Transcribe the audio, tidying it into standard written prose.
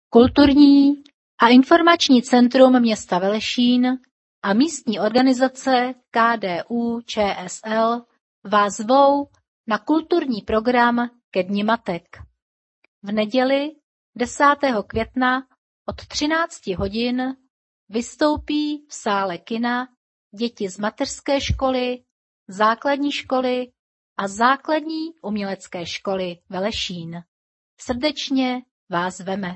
Kulturní a informační centrum města Velešín a místní organizace KDU-ČSL vás zvou na kulturní program ke Dni matek. V neděli 10. května od 13 hodin vystoupí v sále kina děti z mateřské školy, základní školy a základní umělecké školy Velešín. Srdečně vás veme.